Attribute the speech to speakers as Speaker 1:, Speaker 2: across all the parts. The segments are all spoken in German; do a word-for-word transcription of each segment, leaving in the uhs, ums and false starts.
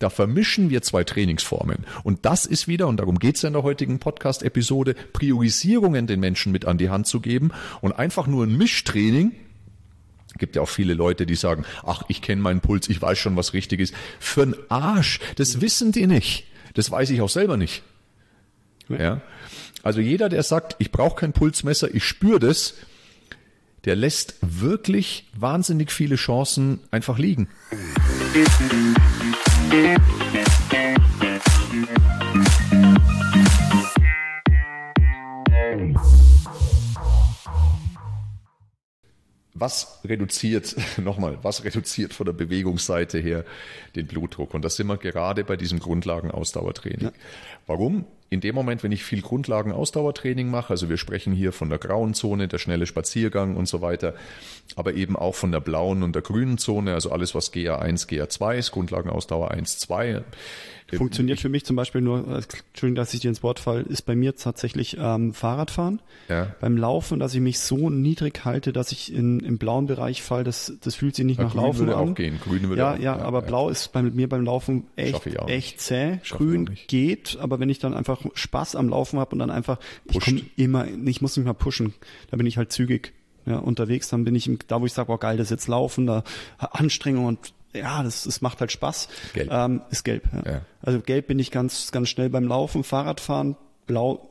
Speaker 1: Da vermischen wir zwei Trainingsformen. Und das ist wieder, und darum geht es ja in der heutigen Podcast-Episode, Priorisierungen den Menschen mit an die Hand zu geben und einfach nur ein Mischtraining. Es gibt ja auch viele Leute, die sagen, ach, ich kenne meinen Puls, ich weiß schon, was richtig ist. Für einen Arsch, das wissen die nicht. Das weiß ich auch selber nicht. Ja. Also jeder, der sagt, ich brauche kein Pulsmesser, ich spüre das, der lässt wirklich wahnsinnig viele Chancen einfach liegen. Was reduziert, nochmal, was reduziert von der Bewegungsseite her den Blutdruck? Und das sind wir gerade bei diesem Grundlagenausdauertraining. Ja. Warum? In dem Moment, wenn ich viel Grundlagenausdauertraining mache, also wir sprechen hier von der grauen Zone, der schnelle Spaziergang und so weiter, aber eben auch von der blauen und der grünen Zone, also alles, was G A eins, G A zwei ist, Grundlagenausdauer eins, zwei.
Speaker 2: Funktioniert für mich zum Beispiel nur, Entschuldigung, dass ich dir ins Wort falle, ist bei mir tatsächlich ähm, Fahrradfahren. Ja. Beim Laufen, dass ich mich so niedrig halte, dass ich in, im blauen Bereich falle, das, das fühlt sich nicht ja, nach Grün Laufen
Speaker 1: würde
Speaker 2: an.
Speaker 1: Auch gehen. Grün würde
Speaker 2: ja,
Speaker 1: auch,
Speaker 2: ja, ja, aber ja. Blau ist bei mir beim Laufen echt, echt zäh. Grün geht, aber wenn ich dann einfach Spaß am Laufen habe und dann einfach, Pusht. ich komme immer, ich muss nicht mal pushen, da bin ich halt zügig ja, unterwegs, dann bin ich im, da, wo ich sage, oh geil, das ist jetzt Laufen, da Anstrengung und ja, das, das macht halt Spaß.
Speaker 1: Gelb.
Speaker 2: Ähm, ist gelb. Ja. Ja. Also gelb bin ich ganz, ganz schnell beim Laufen, Fahrradfahren, blau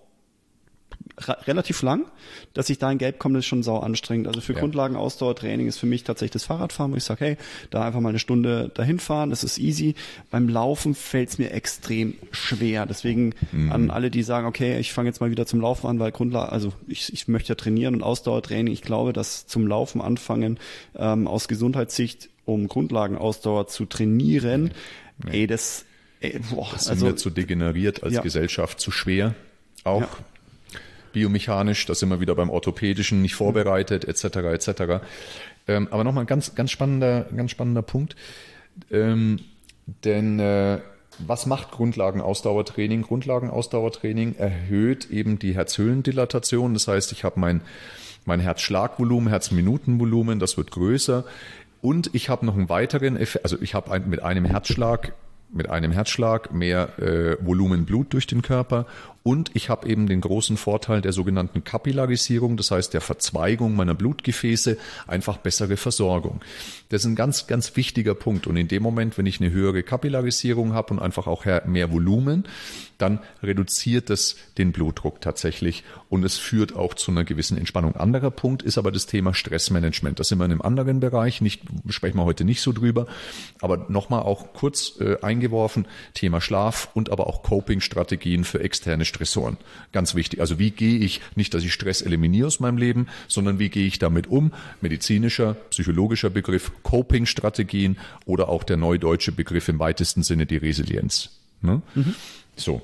Speaker 2: ra- relativ lang. Dass ich da in gelb komme, ist schon sau anstrengend. Also für ja. Grundlagen-Ausdauertraining ist für mich tatsächlich das Fahrradfahren, wo ich sage, hey, da einfach mal eine Stunde dahin fahren, das ist easy. Beim Laufen fällt es mir extrem schwer. Deswegen mhm. an alle, die sagen, okay, ich fange jetzt mal wieder zum Laufen an, weil Grundlage, also ich, ich möchte ja trainieren und Ausdauertraining. Ich glaube, dass zum Laufen anfangen ähm, aus Gesundheitssicht um Grundlagenausdauer zu trainieren, nee. ey, das, ey, boah,
Speaker 1: das sind
Speaker 2: also,
Speaker 1: wir zu degeneriert als ja. Gesellschaft, zu schwer, auch ja. biomechanisch, da sind wir wieder beim Orthopädischen, nicht vorbereitet, et cetera, et cetera. Ähm, aber nochmal ein ganz, ganz spannender, ganz spannender Punkt, ähm, denn äh, was macht Grundlagenausdauertraining? Grundlagenausdauertraining erhöht eben die Herzhöhlendilatation, das heißt, ich habe mein, mein Herzschlagvolumen, Herzminutenvolumen, das wird größer. Und ich habe noch einen weiteren Effekt, also ich habe ein, mit einem Herzschlag, mit einem Herzschlag mehr äh, Volumen Blut durch den Körper und ich habe eben den großen Vorteil der sogenannten Kapillarisierung, das heißt der Verzweigung meiner Blutgefäße, einfach bessere Versorgung. Das ist ein ganz, ganz wichtiger Punkt und in dem Moment, wenn ich eine höhere Kapillarisierung habe und einfach auch mehr Volumen, dann reduziert das den Blutdruck tatsächlich und es führt auch zu einer gewissen Entspannung. Anderer Punkt ist aber das Thema Stressmanagement. Das sind wir in einem anderen Bereich, nicht, sprechen wir heute nicht so drüber, aber nochmal auch kurz äh, eingeworfen, Thema Schlaf und aber auch Coping-Strategien für externe Stressoren. Ganz wichtig. Also wie gehe ich, nicht, dass ich Stress eliminiere aus meinem Leben, sondern wie gehe ich damit um? Medizinischer, psychologischer Begriff, Coping-Strategien oder auch der neudeutsche Begriff im weitesten Sinne die Resilienz. Ne? Mhm. So.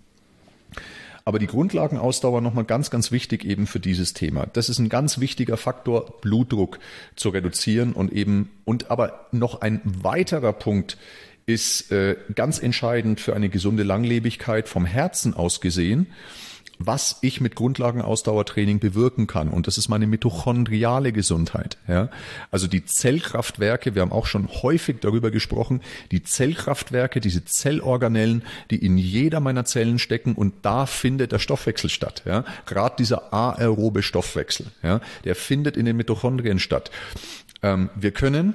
Speaker 1: Aber die Grundlagenausdauer nochmal ganz, ganz wichtig eben für dieses Thema. Das ist ein ganz wichtiger Faktor, Blutdruck zu reduzieren und eben, und aber noch ein weiterer Punkt ist äh, ganz entscheidend für eine gesunde Langlebigkeit vom Herzen aus gesehen, was ich mit Grundlagenausdauertraining bewirken kann. Und das ist meine mitochondriale Gesundheit. Ja? Also die Zellkraftwerke, wir haben auch schon häufig darüber gesprochen, die Zellkraftwerke, diese Zellorganellen, die in jeder meiner Zellen stecken und da findet der Stoffwechsel statt. Ja? Gerade dieser aerobe Stoffwechsel, ja? Der findet in den Mitochondrien statt. Ähm, wir können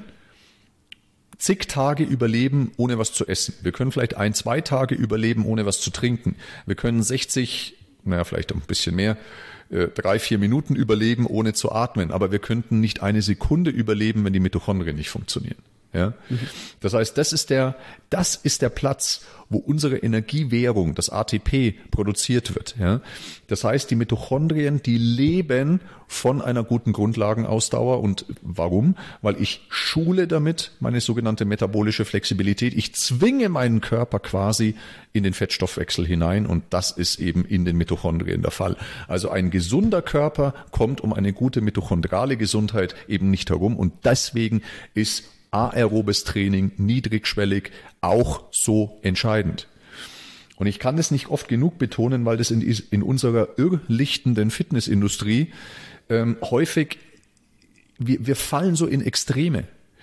Speaker 1: zig Tage überleben, ohne was zu essen. Wir können vielleicht ein, zwei Tage überleben, ohne was zu trinken. Wir können sechzig naja, vielleicht ein bisschen mehr, äh, drei, vier Minuten überleben, ohne zu atmen. Aber wir könnten nicht eine Sekunde überleben, wenn die Mitochondrien nicht funktionieren. Ja? Mhm. Das heißt, das ist der, das ist der Platz, wo unsere Energiewährung, das A T P, produziert wird. Ja? Das heißt, die Mitochondrien, die leben von einer guten Grundlagenausdauer. Und warum? Weil ich schule damit meine sogenannte metabolische Flexibilität. Ich zwinge meinen Körper quasi in den Fettstoffwechsel hinein und das ist eben in den Mitochondrien der Fall. Also ein gesunder Körper kommt um eine gute mitochondrale Gesundheit eben nicht herum und deswegen ist aerobes Training, niedrigschwellig, auch so entscheidend. Und ich kann das nicht oft genug betonen, weil das in, in unserer irrlichtenden Fitnessindustrie ähm, häufig, wir, wir fallen so in Extreme.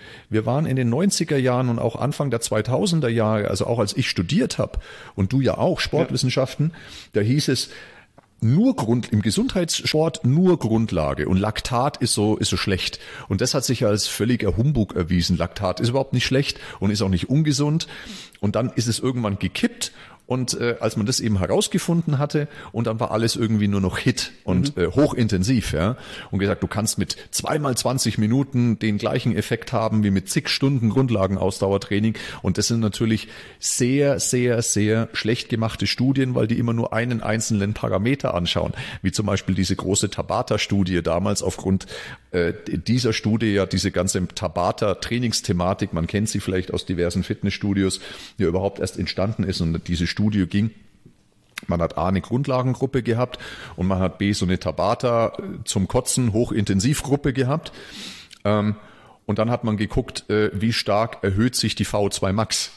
Speaker 1: wir waren in den neunziger Jahren und auch Anfang der zweitausender Jahre, also auch als ich studiert habe und du ja auch Sportwissenschaften, ja. Da hieß es, nur Grund, im Gesundheitssport nur Grundlage und Laktat ist so, ist so schlecht. Und das hat sich als völliger Humbug erwiesen. Laktat ist überhaupt nicht schlecht und ist auch nicht ungesund. Und dann ist es irgendwann gekippt. Und äh, als man das eben herausgefunden hatte, und dann war alles irgendwie nur noch Hit und mhm. äh, hochintensiv, ja, und gesagt, du kannst mit zweimal zwanzig Minuten den gleichen Effekt haben wie mit zig Stunden Grundlagenausdauertraining. Und das sind natürlich sehr, sehr, sehr schlecht gemachte Studien, weil die immer nur einen einzelnen Parameter anschauen, wie zum Beispiel diese große Tabata-Studie damals aufgrund äh, dieser Studie, ja diese ganze Tabata-Trainingsthematik, man kennt sie vielleicht aus diversen Fitnessstudios, die überhaupt erst entstanden ist, und diese Studie ging, man hat A, eine Grundlagengruppe gehabt und man hat B, so eine Tabata zum Kotzen Hochintensivgruppe gehabt. Und dann hat man geguckt, wie stark erhöht sich die V O zwei Max.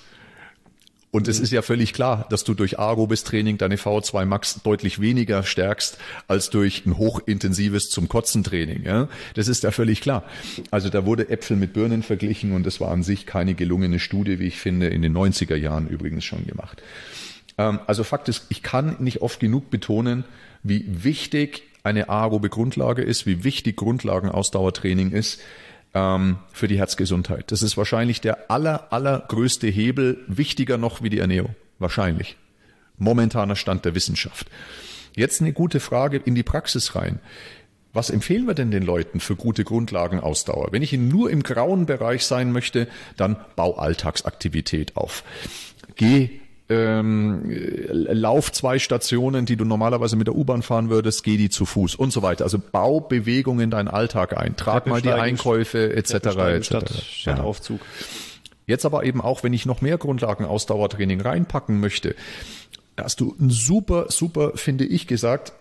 Speaker 1: Und es ist ja völlig klar, dass du durch aerobes Training deine V O zwei Max deutlich weniger stärkst als durch ein hochintensives zum Kotzen Training. Ja? Das ist ja völlig klar. Also da wurde Äpfel mit Birnen verglichen und das war an sich keine gelungene Studie, wie ich finde, in den neunziger Jahren übrigens schon gemacht. Also Fakt ist, ich kann nicht oft genug betonen, wie wichtig eine aerobe Grundlage ist, wie wichtig Grundlagenausdauertraining ist ähm, für die Herzgesundheit. Das ist wahrscheinlich der aller, allergrößte Hebel, wichtiger noch wie die Ernährung. Wahrscheinlich. Momentaner Stand der Wissenschaft. Jetzt eine gute Frage in die Praxis rein. Was empfehlen wir denn den Leuten für gute Grundlagenausdauer? Wenn ich nur im grauen Bereich sein möchte, dann bau Alltagsaktivität auf. Geh Ähm, lauf zwei Stationen, die du normalerweise mit der U-Bahn fahren würdest, geh die zu Fuß und so weiter. Also bau Bewegung in deinen Alltag ein, trag mal die Einkäufe et cetera et cetera.
Speaker 2: Statt, statt ja. Aufzug.
Speaker 1: Jetzt aber eben auch, wenn ich noch mehr Grundlagenausdauertraining reinpacken möchte, hast du ein super, super, finde ich, gesagt,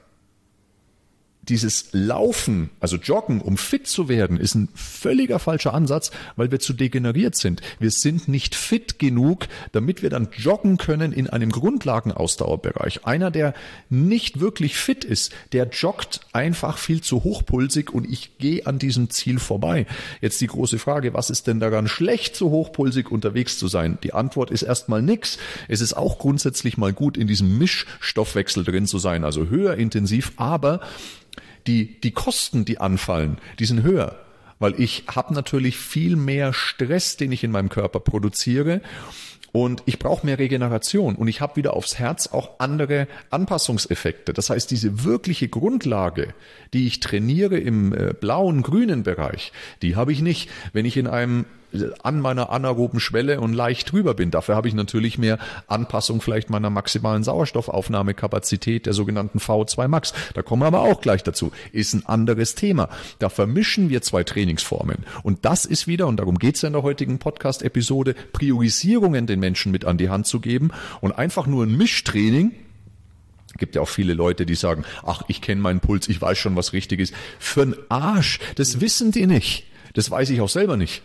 Speaker 1: dieses Laufen, also Joggen, um fit zu werden, ist ein völliger falscher Ansatz, weil wir zu degeneriert sind. Wir sind nicht fit genug, damit wir dann joggen können in einem Grundlagenausdauerbereich. Einer, der nicht wirklich fit ist, der joggt einfach viel zu hochpulsig und ich gehe an diesem Ziel vorbei. Jetzt die große Frage, was ist denn daran schlecht, so hochpulsig unterwegs zu sein? Die Antwort ist erstmal nix. Es ist auch grundsätzlich mal gut, in diesem Mischstoffwechsel drin zu sein, also höher intensiv, aber Die, die Kosten, die anfallen, die sind höher, weil ich habe natürlich viel mehr Stress, den ich in meinem Körper produziere und ich brauche mehr Regeneration und ich habe wieder aufs Herz auch andere Anpassungseffekte. Das heißt, diese wirkliche Grundlage, die ich trainiere im äh, blauen, grünen Bereich, die habe ich nicht, wenn ich in einem an meiner anaeroben Schwelle und leicht drüber bin. Dafür habe ich natürlich mehr Anpassung vielleicht meiner maximalen Sauerstoffaufnahmekapazität, der sogenannten V O zwei Max. Da kommen wir aber auch gleich dazu. Ist ein anderes Thema. Da vermischen wir zwei Trainingsformen. Und das ist wieder, und darum geht es ja in der heutigen Podcast-Episode, Priorisierungen den Menschen mit an die Hand zu geben und einfach nur ein Mischtraining. Gibt ja auch viele Leute, die sagen, ach, ich kenne meinen Puls, ich weiß schon, was richtig ist. Für einen Arsch, das wissen die nicht. Das weiß ich auch selber nicht.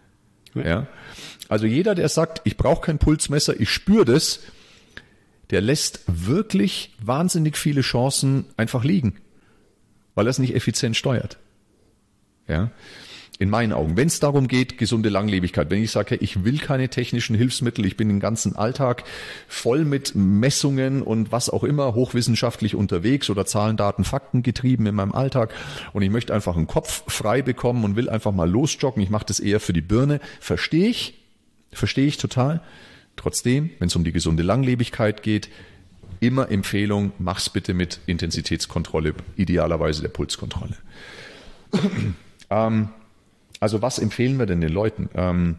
Speaker 1: Ja, also jeder, der sagt, ich brauche kein Pulsmesser, ich spüre das, der lässt wirklich wahnsinnig viele Chancen einfach liegen, weil er es nicht effizient steuert. Ja, in meinen Augen. Wenn es darum geht, gesunde Langlebigkeit, wenn ich sage, ich will keine technischen Hilfsmittel, ich bin den ganzen Alltag voll mit Messungen und was auch immer, hochwissenschaftlich unterwegs oder Zahlen, Daten, Fakten getrieben in meinem Alltag und ich möchte einfach einen Kopf frei bekommen und will einfach mal losjoggen, ich mache das eher für die Birne, verstehe ich, verstehe ich total. Trotzdem, wenn es um die gesunde Langlebigkeit geht, immer Empfehlung, mach's bitte mit Intensitätskontrolle, idealerweise der Pulskontrolle. ähm, Also was empfehlen wir denn den Leuten? Ähm,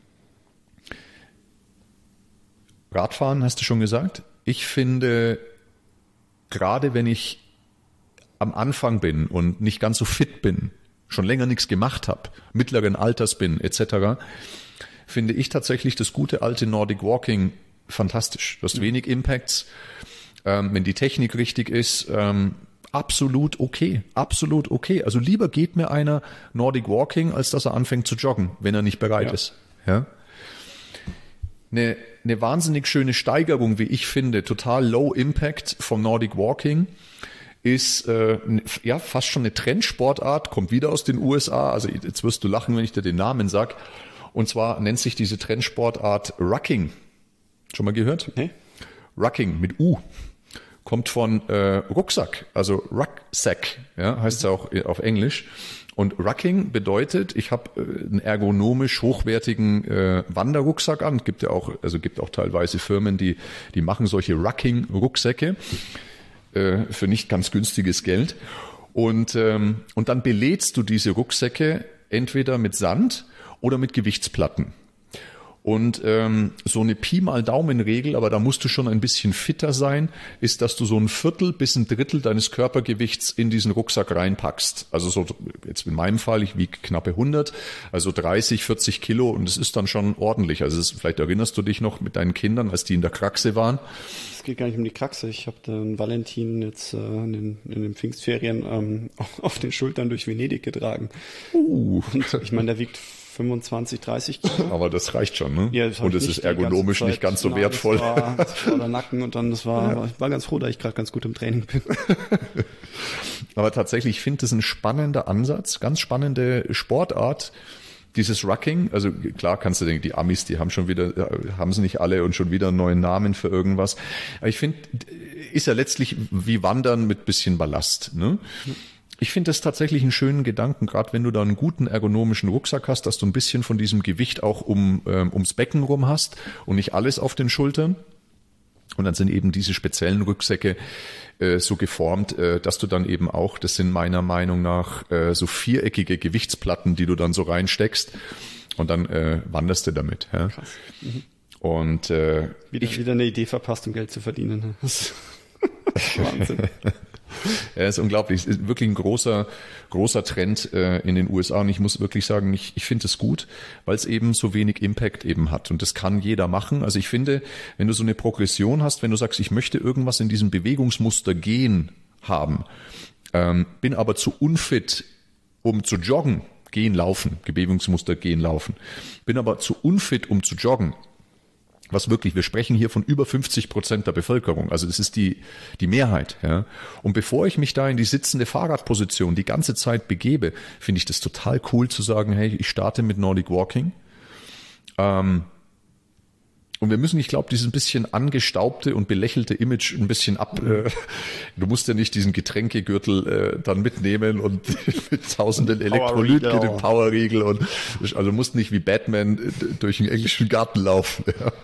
Speaker 1: Radfahren, hast du schon gesagt? Ich finde, gerade wenn ich am Anfang bin und nicht ganz so fit bin, schon länger nichts gemacht habe, mittleren Alters bin et cetera, finde ich tatsächlich das gute alte Nordic Walking fantastisch. Du hast wenig Impacts, ähm, wenn die Technik richtig ist, ähm, absolut okay, absolut okay. Also lieber geht mir einer Nordic Walking, als dass er anfängt zu joggen, wenn er nicht bereit ja. ist. Ja. Eine, eine wahnsinnig schöne Steigerung, wie ich finde, total low impact vom Nordic Walking, ist äh, ja fast schon eine Trendsportart, kommt wieder aus den U S A. Also jetzt wirst du lachen, wenn ich dir den Namen sag. Und zwar nennt sich diese Trendsportart Rucking. Schon mal gehört?
Speaker 2: Nee.
Speaker 1: Rucking mit U. Kommt von äh, Rucksack, also Rucksack, ja, heißt es auch auf Englisch. Und Rucking bedeutet, ich habe äh, einen ergonomisch hochwertigen äh, Wanderrucksack an. Gibt ja auch, also gibt auch teilweise Firmen, die die machen solche Rucking-Rucksäcke äh, für nicht ganz günstiges Geld. Und ähm, und dann belädst du diese Rucksäcke entweder mit Sand oder mit Gewichtsplatten. Und ähm, so eine Pi mal Daumen-Regel, aber da musst du schon ein bisschen fitter sein, ist, dass du so ein Viertel bis ein Drittel deines Körpergewichts in diesen Rucksack reinpackst. Also so jetzt in meinem Fall, ich wiege knappe hundert, also dreißig, vierzig Kilo und das ist dann schon ordentlich. Also es ist, vielleicht erinnerst du dich noch mit deinen Kindern, als die in der Kraxe waren.
Speaker 2: Es geht gar nicht um die Kraxe. Ich habe den Valentin jetzt äh, in, den, in den Pfingstferien ähm, auf den Schultern durch Venedig getragen.
Speaker 1: Uh.
Speaker 2: Und ich meine, der wiegt fünfundzwanzig, dreißig Kilo.
Speaker 1: Aber das reicht schon, ne?
Speaker 2: Ja, das
Speaker 1: und es ist ergonomisch nicht ganz so
Speaker 2: Nein,
Speaker 1: wertvoll.
Speaker 2: Das war, das war der Nacken und dann, das war, ja. Ich war ganz froh, dass ich gerade ganz gut im Training bin.
Speaker 1: Aber tatsächlich, ich finde das ein spannender Ansatz, ganz spannende Sportart. Dieses Rucking, also klar kannst du denken, die Amis, die haben schon wieder, haben sie nicht alle und schon wieder einen neuen Namen für irgendwas. Aber ich finde, ist ja letztlich wie Wandern mit bisschen Ballast, ne? Ich finde das tatsächlich einen schönen Gedanken, gerade wenn du da einen guten ergonomischen Rucksack hast, dass du ein bisschen von diesem Gewicht auch um, ähm, ums Becken rum hast und nicht alles auf den Schultern. Und dann sind eben diese speziellen Rucksäcke äh, so geformt, äh, dass du dann eben auch, das sind meiner Meinung nach äh, so viereckige Gewichtsplatten, die du dann so reinsteckst und dann äh, wanderst du damit. Ja? Krass. Mhm. Und äh,
Speaker 2: wieder, ich, wieder eine Idee verpasst, um Geld zu verdienen. Wahnsinn.
Speaker 1: Ja, ist unglaublich. Es ist wirklich ein großer, großer Trend äh, in den U S A und ich muss wirklich sagen, ich, ich finde es gut, weil es eben so wenig Impact eben hat und das kann jeder machen. Also ich finde, wenn du so eine Progression hast, wenn du sagst, ich möchte irgendwas in diesem Bewegungsmuster gehen haben, ähm, bin aber zu unfit, um zu joggen, gehen, laufen, Bewegungsmuster gehen, laufen, bin aber zu unfit, um zu joggen. Was wirklich, wir sprechen hier von über fünfzig Prozent der Bevölkerung. Also das ist die, die Mehrheit. Ja. Und bevor ich mich da in die sitzende Fahrradposition die ganze Zeit begebe, finde ich das total cool zu sagen, hey, ich starte mit Nordic Walking. Ähm, und wir müssen, ich glaube, dieses bisschen angestaubte und belächelte Image ein bisschen ab. Äh, du musst ja nicht diesen Getränkegürtel äh, dann mitnehmen und mit tausenden Elektrolyten, den Powerriegel und also musst nicht wie Batman durch den englischen Garten laufen. Ja.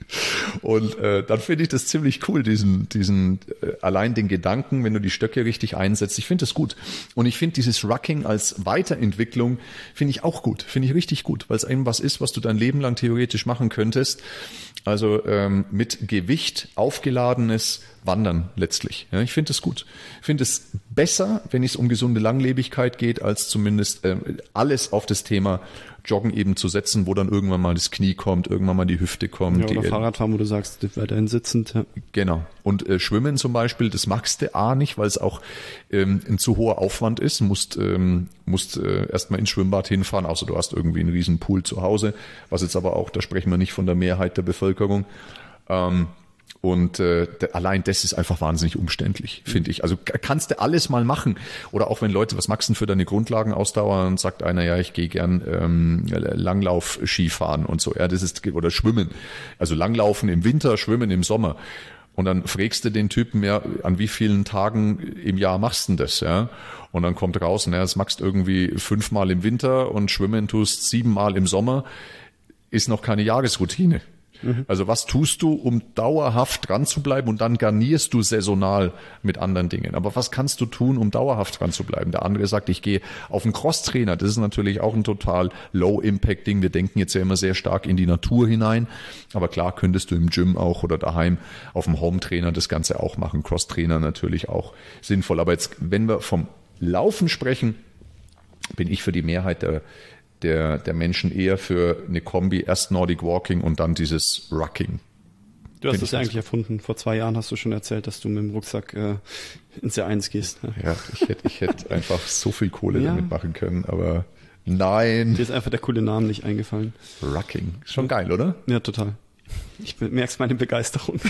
Speaker 1: Und äh, dann finde ich das ziemlich cool, diesen, diesen äh, allein den Gedanken, wenn du die Stöcke richtig einsetzt. Ich finde das gut. Und ich finde dieses Rucking als Weiterentwicklung finde ich auch gut, finde ich richtig gut, weil es eben was ist, was du dein Leben lang theoretisch machen könntest. Also ähm, mit Gewicht aufgeladenes Wandern letztlich. Ja, ich finde es gut. Ich finde es besser, wenn es um gesunde Langlebigkeit geht, als zumindest äh, alles auf das Thema Joggen eben zu setzen, wo dann irgendwann mal das Knie kommt, irgendwann mal die Hüfte kommt.
Speaker 2: Ja, oder die, Fahrradfahren, wo du sagst, weiterhin sitzend. Ja.
Speaker 1: Genau. Und äh, Schwimmen zum Beispiel, das magst du A nicht, weil es auch ähm, ein zu hoher Aufwand ist. Du musst, ähm, musst äh, erstmal ins Schwimmbad hinfahren, außer du hast irgendwie einen riesen Pool zu Hause, was jetzt aber auch, da sprechen wir nicht von der Mehrheit der Bevölkerung. Ähm, Und äh, allein das ist einfach wahnsinnig umständlich, finde ich. Also kannst du alles mal machen. Oder auch wenn Leute, was magst du denn für deine Grundlagenausdauer? Und sagt einer, ja, ich gehe gern ähm, Langlauf-Skifahren und so. Ja, das ist, oder Schwimmen. Also Langlaufen im Winter, Schwimmen im Sommer. Und dann fragst du den Typen, ja, an wie vielen Tagen im Jahr machst du denn das? Ja? Und dann kommt raus, naja, das machst du irgendwie fünfmal im Winter und schwimmen tust siebenmal im Sommer. Ist noch keine Jahresroutine. Also was tust du, um dauerhaft dran zu bleiben und dann garnierst du saisonal mit anderen Dingen. Aber was kannst du tun, um dauerhaft dran zu bleiben? Der andere sagt, ich gehe auf einen Crosstrainer. Das ist natürlich auch ein total Low-Impact-Ding. Wir denken jetzt ja immer sehr stark in die Natur hinein. Aber klar könntest du im Gym auch oder daheim auf dem Home-Trainer das Ganze auch machen. Crosstrainer natürlich auch sinnvoll. Aber jetzt, wenn wir vom Laufen sprechen, bin ich für die Mehrheit der Der, der Menschen eher für eine Kombi, erst Nordic Walking und dann dieses Rucking.
Speaker 2: Du hast das ja eigentlich erfunden. Vor zwei Jahren hast du schon erzählt, dass du mit dem Rucksack äh, ins Jahr eins gehst. Ne?
Speaker 1: Ja, ich hätte, ich hätte einfach so viel Kohle ja. damit machen können, aber nein.
Speaker 2: Dir ist einfach der coole Name nicht eingefallen.
Speaker 1: Rucking. Schon ja. geil, oder?
Speaker 2: Ja, total. Ich merk's meine Begeisterung.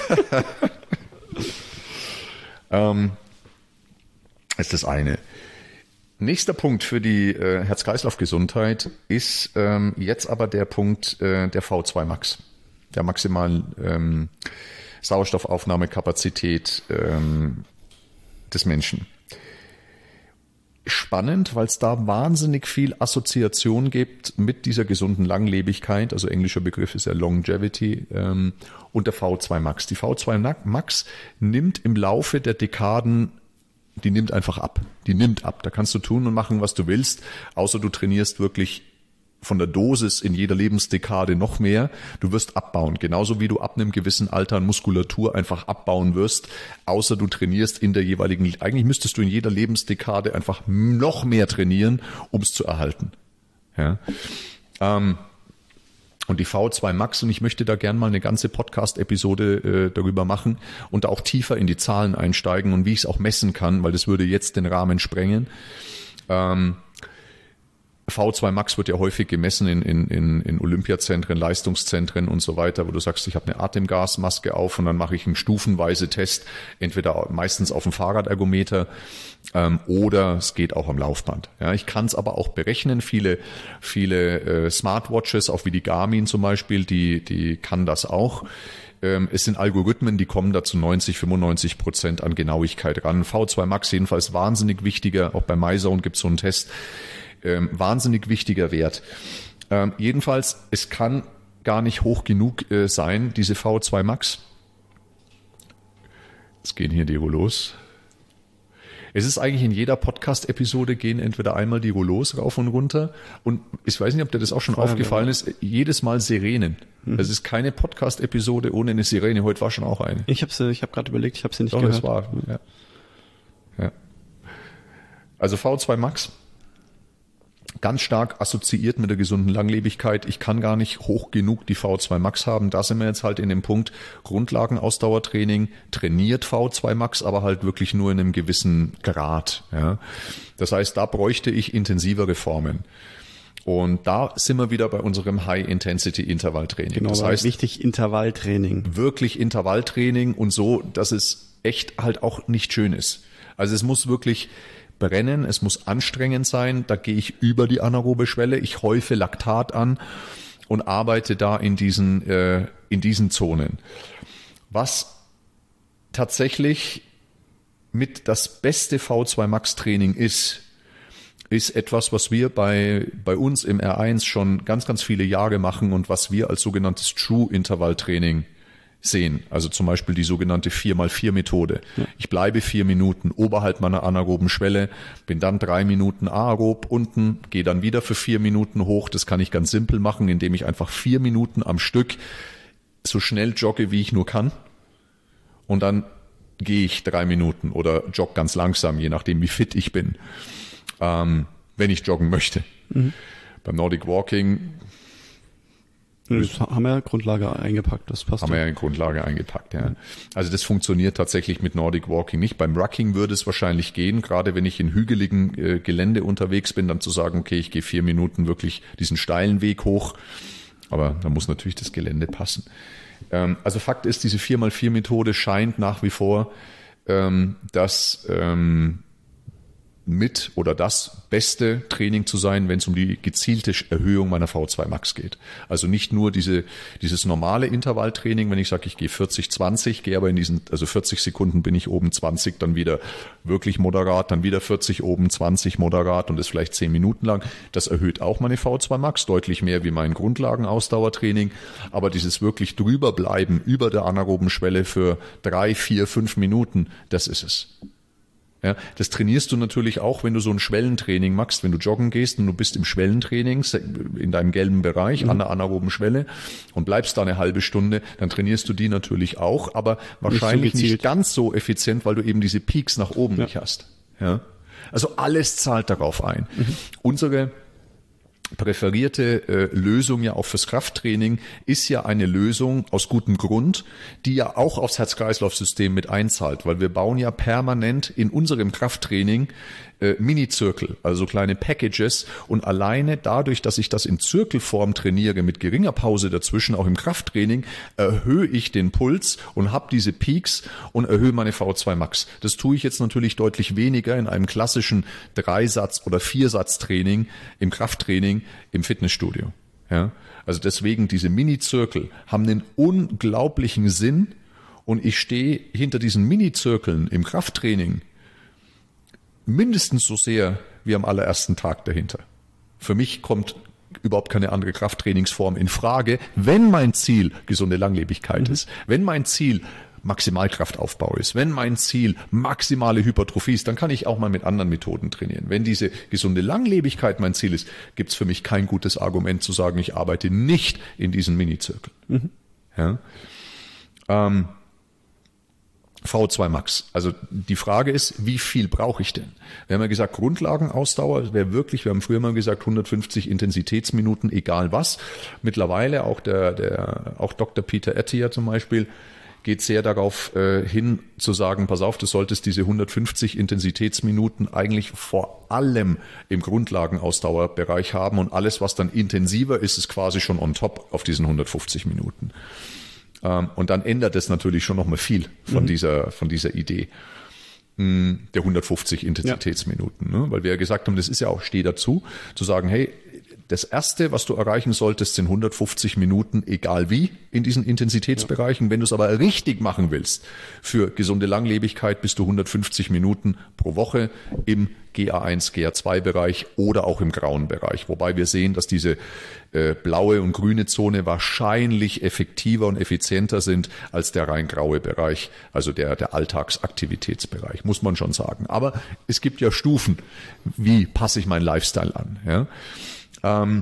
Speaker 1: ähm, ist das eine. Nächster Punkt für die äh, Herz-Kreislauf-Gesundheit ist ähm, jetzt aber der Punkt äh, der V zwei Max, der maximalen ähm, Sauerstoffaufnahmekapazität ähm, des Menschen. Spannend, weil es da wahnsinnig viel Assoziation gibt mit dieser gesunden Langlebigkeit, also englischer Begriff ist ja Longevity, ähm, und der V zwei Max. Die V zwei Max nimmt im Laufe der Dekaden, die nimmt einfach ab. Die nimmt ab. Da kannst du tun und machen, was du willst, außer du trainierst wirklich von der Dosis in jeder Lebensdekade noch mehr. Du wirst abbauen. Genauso wie du ab einem gewissen Alter an Muskulatur einfach abbauen wirst, außer du trainierst in der jeweiligen, eigentlich müsstest du in jeder Lebensdekade einfach noch mehr trainieren, um es zu erhalten. Ja. Ähm, und die V zwei Max, und ich möchte da gern mal eine ganze Podcast-Episode äh, darüber machen und auch tiefer in die Zahlen einsteigen und wie ich es auch messen kann, weil das würde jetzt den Rahmen sprengen. Ähm, V zwei Max wird ja häufig gemessen in, in, in Olympiazentren, Leistungszentren und so weiter, wo du sagst, ich habe eine Atemgasmaske auf und dann mache ich einen stufenweise Test, entweder meistens auf dem Fahrradergometer ähm, oder es geht auch am Laufband. Ja, ich kann es aber auch berechnen. Viele, viele äh, Smartwatches, auch wie die Garmin zum Beispiel, die, die kann das auch. Ähm, es sind Algorithmen, die kommen da zu neunzig, fünfundneunzig Prozent an Genauigkeit ran. V zwei Max jedenfalls wahnsinnig wichtiger. Auch bei MyZone gibt es so einen Test. Ähm, wahnsinnig wichtiger Wert. Ähm, jedenfalls, es kann gar nicht hoch genug äh, sein, diese V zwei Max. Jetzt gehen hier die Rollos. Es ist eigentlich in jeder Podcast-Episode gehen entweder einmal die Rollos rauf und runter und ich weiß nicht, ob dir das auch schon Feuerwehr. aufgefallen ist, jedes Mal Sirenen. Mhm. Es ist keine Podcast-Episode ohne eine Sirene. Heute war schon auch eine.
Speaker 2: Ich habe ich hab gerade überlegt, ich habe sie nicht
Speaker 1: Doch,
Speaker 2: gehört.
Speaker 1: Das war, ja. Ja. Also V zwei Max. Ganz stark assoziiert mit der gesunden Langlebigkeit. Ich kann gar nicht hoch genug die V zwei Max haben. Da sind wir jetzt halt in dem Punkt Grundlagenausdauertraining, trainiert V zwei Max, aber halt wirklich nur in einem gewissen Grad. Ja. Das heißt, da bräuchte ich intensivere Formen. Und da sind wir wieder bei unserem High-Intensity-Intervalltraining.
Speaker 2: Genau,
Speaker 1: das heißt,
Speaker 2: wichtig Intervalltraining.
Speaker 1: Wirklich Intervalltraining und so, dass es echt halt auch nicht schön ist. Also es muss wirklich brennen, es muss anstrengend sein, da gehe ich über die anaerobe Schwelle, ich häufe Laktat an und arbeite da in diesen, äh, in diesen Zonen. Was tatsächlich mit das beste V zwei Max Training ist, ist etwas, was wir bei, bei uns im R eins schon ganz, ganz viele Jahre machen und was wir als sogenanntes True Intervalltraining sehen. Also zum Beispiel die sogenannte vier mal vier Methode. Ja. Ich bleibe vier Minuten oberhalb meiner anaeroben Schwelle, bin dann drei Minuten aerob unten, gehe dann wieder für vier Minuten hoch. Das kann ich ganz simpel machen, indem ich einfach vier Minuten am Stück so schnell jogge, wie ich nur kann. Und dann gehe ich drei Minuten oder jogge ganz langsam, je nachdem, wie fit ich bin, ähm, wenn ich joggen möchte. Mhm. Beim Nordic Walking
Speaker 2: Das haben wir ja Grundlage eingepackt, das passt.
Speaker 1: Haben wir ja in Grundlage eingepackt, ja. Also das funktioniert tatsächlich mit Nordic Walking nicht. Beim Rucking würde es wahrscheinlich gehen, gerade wenn ich in hügeligen äh, Gelände unterwegs bin, dann zu sagen, okay, ich gehe vier Minuten wirklich diesen steilen Weg hoch. Aber da muss natürlich das Gelände passen. Ähm, also Fakt ist, diese vier mal vier Methode scheint nach wie vor ähm, das ähm, mit oder das beste Training zu sein, wenn es um die gezielte Erhöhung meiner V zwei Max geht. Also nicht nur diese dieses normale Intervalltraining, wenn ich sage, ich gehe vierzig, zwanzig, gehe aber in diesen, also vierzig Sekunden bin ich oben, zwanzig, dann wieder wirklich moderat, dann wieder vierzig oben, zwanzig moderat und das vielleicht zehn Minuten lang. Das erhöht auch meine V zwei Max, deutlich mehr wie mein Grundlagenausdauertraining. Aber dieses wirklich drüber bleiben, über der anaeroben Schwelle für drei, vier, fünf Minuten, das ist es. Ja, das trainierst du natürlich auch, wenn du so ein Schwellentraining machst, wenn du joggen gehst und du bist im Schwellentraining in deinem gelben Bereich mhm. an der anaeroben Schwelle und bleibst da eine halbe Stunde, dann trainierst du die natürlich auch, aber wahrscheinlich nicht, so nicht ganz so effizient, weil du eben diese Peaks nach oben ja. nicht hast. Ja, also alles zahlt darauf ein. Mhm. Unsere präferierte äh, Lösung ja auch fürs Krafttraining ist ja eine Lösung aus gutem Grund, die ja auch aufs Herz-Kreislauf-System mit einzahlt, weil wir bauen ja permanent in unserem Krafttraining äh, Mini-Zirkel, also kleine Packages, und alleine dadurch, dass ich das in Zirkelform trainiere, mit geringer Pause dazwischen, auch im Krafttraining, erhöhe ich den Puls und habe diese Peaks und erhöhe meine V O zwei Max. Das tue ich jetzt natürlich deutlich weniger in einem klassischen Dreisatz- oder Viersatz-Training im Krafttraining im Fitnessstudio. Ja? Also deswegen, diese Mini-Zirkel haben einen unglaublichen Sinn, und ich stehe hinter diesen Mini-Zirkeln im Krafttraining mindestens so sehr wie am allerersten Tag dahinter. Für mich kommt überhaupt keine andere Krafttrainingsform in Frage, wenn mein Ziel gesunde Langlebigkeit mhm. ist, wenn mein Ziel Maximalkraftaufbau ist, wenn mein Ziel maximale Hypertrophie ist, dann kann ich auch mal mit anderen Methoden trainieren. Wenn diese gesunde Langlebigkeit mein Ziel ist, gibt es für mich kein gutes Argument zu sagen, ich arbeite nicht in diesen Mini-Zirkeln. Mhm. Ja? Ähm, V O zwei Max. Also die Frage ist, wie viel brauche ich denn? Wir haben ja gesagt, Grundlagenausdauer wäre wirklich, wir haben früher mal gesagt, hundertfünfzig Intensitätsminuten, egal was. Mittlerweile auch der, der auch Doktor Peter Attia zum Beispiel geht sehr darauf äh, hin zu sagen, pass auf, du solltest diese hundertfünfzig Intensitätsminuten eigentlich vor allem im Grundlagenausdauerbereich haben, und alles, was dann intensiver ist, ist quasi schon on top auf diesen hundertfünfzig Minuten. Und dann ändert es natürlich schon nochmal viel von, mhm. dieser, von dieser Idee der hundertfünfzig Intensitätsminuten. Ja. Ne? Weil wir ja gesagt haben, das ist ja auch, steh dazu, zu sagen, hey, das Erste, was du erreichen solltest, sind hundertfünfzig Minuten, egal wie, in diesen Intensitätsbereichen. Ja. Wenn du es aber richtig machen willst, für gesunde Langlebigkeit, bist du hundertfünfzig Minuten pro Woche im G A eins, G A zwei Bereich oder auch im grauen Bereich. Wobei wir sehen, dass diese äh, blaue und grüne Zone wahrscheinlich effektiver und effizienter sind als der rein graue Bereich, also der, der Alltagsaktivitätsbereich, muss man schon sagen. Aber es gibt ja Stufen, wie passe ich meinen Lifestyle an, ja. Ähm,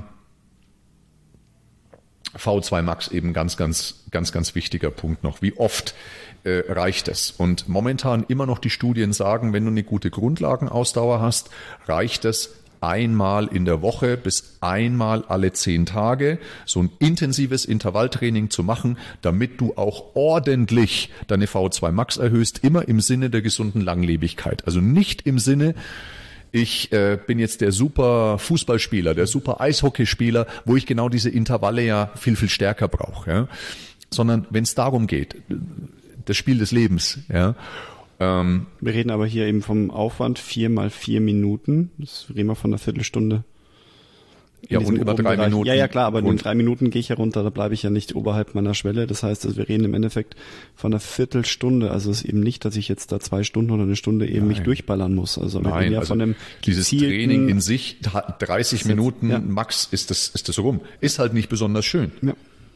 Speaker 1: V O zwei Max eben ganz, ganz, ganz, ganz wichtiger Punkt noch. Wie oft äh, reicht es? Und momentan immer noch die Studien sagen, wenn du eine gute Grundlagenausdauer hast, reicht es einmal in der Woche bis einmal alle zehn Tage so ein intensives Intervalltraining zu machen, damit du auch ordentlich deine V O zwei Max erhöhst, immer im Sinne der gesunden Langlebigkeit. Also nicht im Sinne, ich äh, bin jetzt der super Fußballspieler, der super Eishockeyspieler, wo ich genau diese Intervalle ja viel, viel stärker brauche. Ja? Sondern wenn es darum geht, das Spiel des Lebens. Ja? Ähm,
Speaker 2: wir reden aber hier eben vom Aufwand vier mal vier Minuten. Das reden wir von einer Viertelstunde.
Speaker 1: Ja, und über drei Bereich. Minuten.
Speaker 2: Ja, ja, klar, aber in drei Minuten gehe ich ja runter, da bleibe ich ja nicht oberhalb meiner Schwelle. Das heißt, also wir reden im Endeffekt von einer Viertelstunde. Also es ist eben nicht, dass ich jetzt da zwei Stunden oder eine Stunde eben Nein. mich durchballern muss. Also wir
Speaker 1: Nein,
Speaker 2: reden ja
Speaker 1: also
Speaker 2: von einem
Speaker 1: dieses Training in sich, dreißig Minuten ja. max ist das, ist das rum. Ist halt nicht besonders schön. Ja.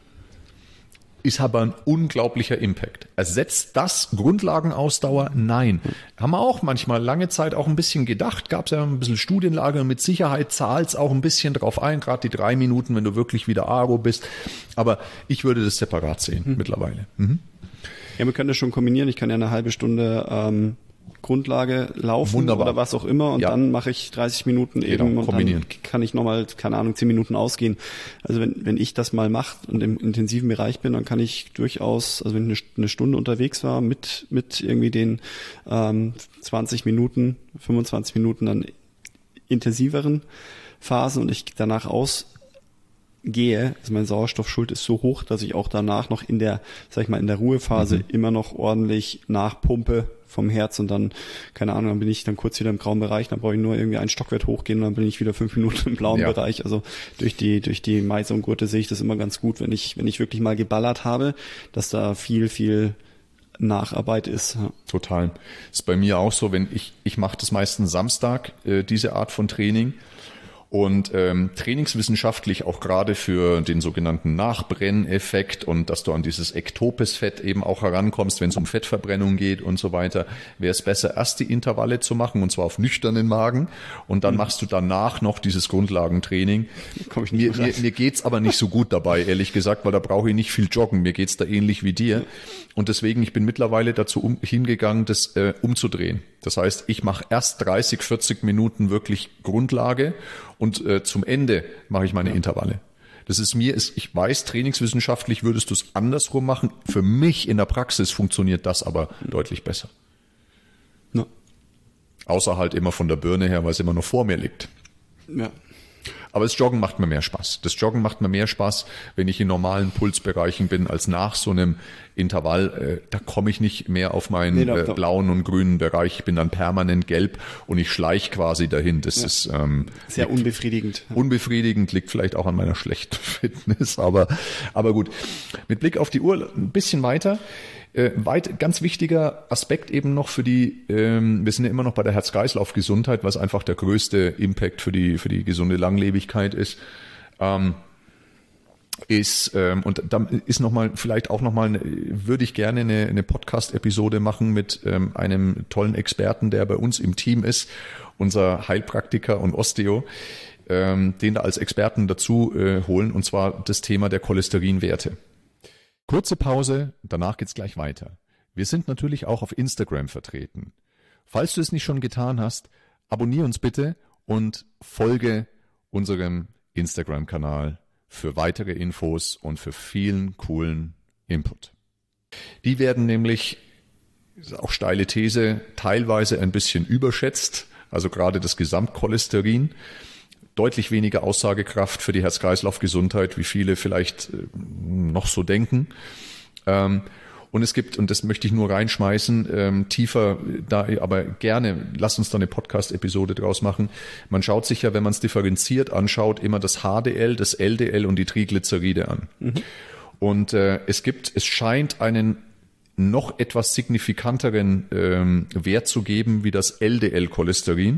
Speaker 1: Ist aber ein unglaublicher Impact. Ersetzt das Grundlagenausdauer? Nein. Haben wir auch manchmal lange Zeit auch ein bisschen gedacht, gab es ja ein bisschen Studienlage, und mit Sicherheit zahlt es auch ein bisschen drauf ein, gerade die drei Minuten, wenn du wirklich wieder Aro bist. Aber ich würde das separat sehen mhm. mittlerweile. Mhm.
Speaker 2: Ja, wir können das schon kombinieren. Ich kann ja eine halbe Stunde ähm, Grundlage laufen
Speaker 1: Wunderbar.
Speaker 2: Oder was auch immer, und ja. dann mache ich dreißig Minuten eben genau, und dann kann ich nochmal, keine Ahnung, zehn Minuten ausgehen. Also wenn wenn ich das mal mache und im intensiven Bereich bin, dann kann ich durchaus, also wenn ich eine Stunde unterwegs war mit mit irgendwie den ähm, zwanzig Minuten, fünfundzwanzig Minuten dann intensiveren Phasen und ich danach ausgehe, also mein Sauerstoffschuld ist so hoch, dass ich auch danach noch in der, sag ich mal, in der Ruhephase mhm. immer noch ordentlich nachpumpe vom Herz, und dann, keine Ahnung, dann bin ich dann kurz wieder im grauen Bereich, dann brauche ich nur irgendwie einen Stockwert hochgehen und dann bin ich wieder fünf Minuten im blauen ja. Bereich. Also durch die durch die Meise und Gurte sehe ich das immer ganz gut, wenn ich wenn ich wirklich mal geballert habe, dass da viel, viel Nacharbeit ist. Ja.
Speaker 1: Total. Ist bei mir auch so, wenn ich, ich mache das meistens Samstag, äh, diese Art von Training. Und ähm, trainingswissenschaftlich auch gerade für den sogenannten Nachbrenneffekt und dass du an dieses ektopes Fett eben auch herankommst, wenn es um Fettverbrennung geht und so weiter, wäre es besser, erst die Intervalle zu machen, und zwar auf nüchternen Magen, und dann mhm. machst du danach noch dieses Grundlagentraining. Komm ich nicht mir mir, mir geht's aber nicht so gut dabei, ehrlich gesagt, weil da brauche ich nicht viel joggen. Mir geht's da ähnlich wie dir. Und deswegen, ich bin mittlerweile dazu um, hingegangen, das äh, umzudrehen. Das heißt, ich mache erst dreißig, vierzig Minuten wirklich Grundlage, und äh, zum Ende mache ich meine ja. Intervalle. Das ist mir, ist, ich weiß, trainingswissenschaftlich würdest du es andersrum machen. Für mich in der Praxis funktioniert das aber mhm. deutlich besser. Ja. Außer halt immer von der Birne her, weil es immer noch vor mir liegt. Ja. Aber das Joggen macht mir mehr Spaß. Das Joggen macht mir mehr Spaß, wenn ich in normalen Pulsbereichen bin, als nach so einem Intervall. Äh, da komme ich nicht mehr auf meinen nee, da, äh, blauen und grünen Bereich. Ich bin dann permanent gelb und ich schleiche quasi dahin. Das ja. ist ähm,
Speaker 2: sehr liegt, unbefriedigend.
Speaker 1: Unbefriedigend, liegt vielleicht auch an meiner schlechten Fitness. Aber, aber gut, mit Blick auf die Uhr ein bisschen weiter. Äh, weit, ganz wichtiger Aspekt eben noch für die, ähm, wir sind ja immer noch bei der Herz-Kreislauf-Gesundheit, was einfach der größte Impact für die, für die gesunde Langlebigkeit ist, ähm, ist, ähm, und da ist nochmal, vielleicht auch nochmal, würde ich gerne eine, eine Podcast-Episode machen mit ähm, einem tollen Experten, der bei uns im Team ist, unser Heilpraktiker und Osteo, ähm, den da als Experten dazu äh, holen, und zwar das Thema der Cholesterinwerte. Kurze Pause, danach geht's gleich weiter. Wir sind natürlich auch auf Instagram vertreten. Falls du es nicht schon getan hast, abonniere uns bitte und folge unserem Instagram-Kanal für weitere Infos und für vielen coolen Input. Die werden nämlich, ist auch steile These, teilweise ein bisschen überschätzt, also gerade das Gesamtcholesterin. Deutlich weniger Aussagekraft für die Herz-Kreislauf-Gesundheit, wie viele vielleicht noch so denken. Und es gibt, und das möchte ich nur reinschmeißen, tiefer, da aber gerne, lasst uns da eine Podcast-Episode draus machen. Man schaut sich ja, wenn man es differenziert anschaut, immer das H D L, das L D L und die Triglyceride an. Mhm. Und es gibt, es scheint einen noch etwas signifikanteren Wert zu geben wie das L D L-Cholesterin.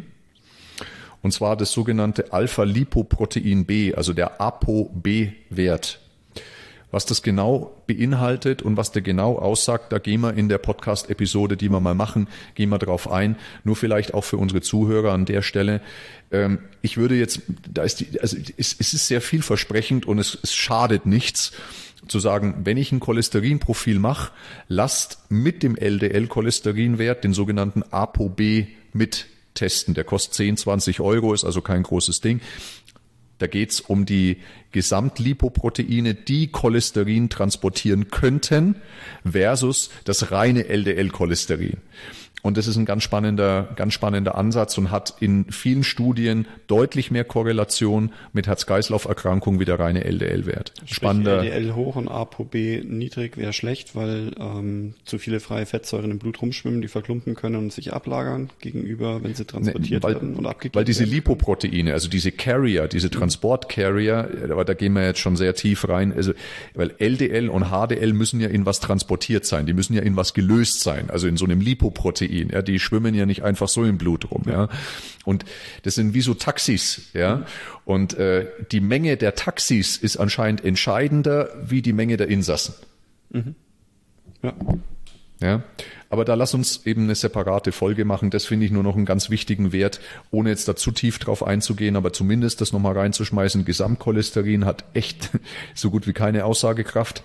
Speaker 1: Und zwar das sogenannte Alpha-Lipoprotein B, also der A P O B-Wert. Was das genau beinhaltet und was der genau aussagt, da gehen wir in der Podcast-Episode, die wir mal machen, gehen wir drauf ein. Nur vielleicht auch für unsere Zuhörer an der Stelle. Ähm, ich würde jetzt, da ist die, also es, es ist sehr vielversprechend und es, es schadet nichts zu sagen, wenn ich ein Cholesterinprofil mache, lasst mit dem L D L-Cholesterinwert den sogenannten A P O B mit testen. Der kostet zehn, zwanzig Euro, ist also kein großes Ding. Da geht's um die Gesamtlipoproteine, die Cholesterin transportieren könnten, versus das reine L D L-Cholesterin. Und das ist ein ganz spannender, ganz spannender Ansatz und hat in vielen Studien deutlich mehr Korrelation mit Herz-Kreislauf-Erkrankungen wie der reine L D L-Wert.
Speaker 2: Spannender. L D L hoch und A P O B niedrig wäre schlecht, weil ähm, zu viele freie Fettsäuren im Blut rumschwimmen, die verklumpen können und sich ablagern gegenüber, wenn sie transportiert
Speaker 1: nee, weil,
Speaker 2: werden und abgegeben werden.
Speaker 1: Weil diese Lipoproteine, also diese Carrier, diese Transport-Carrier, aber da gehen wir jetzt schon sehr tief rein, also weil L D L und H D L müssen ja in was transportiert sein, die müssen ja in was gelöst sein, also in so einem Lipoprotein. Ja, die schwimmen ja nicht einfach so im Blut rum, ja. Und das sind wie so Taxis, ja. Und äh, die Menge der Taxis ist anscheinend entscheidender wie die Menge der Insassen. Mhm. Ja. Ja. Aber da lass uns eben eine separate Folge machen. Das finde ich nur noch einen ganz wichtigen Wert, ohne jetzt da zu tief drauf einzugehen, aber zumindest das nochmal reinzuschmeißen. Gesamtcholesterin hat echt so gut wie keine Aussagekraft.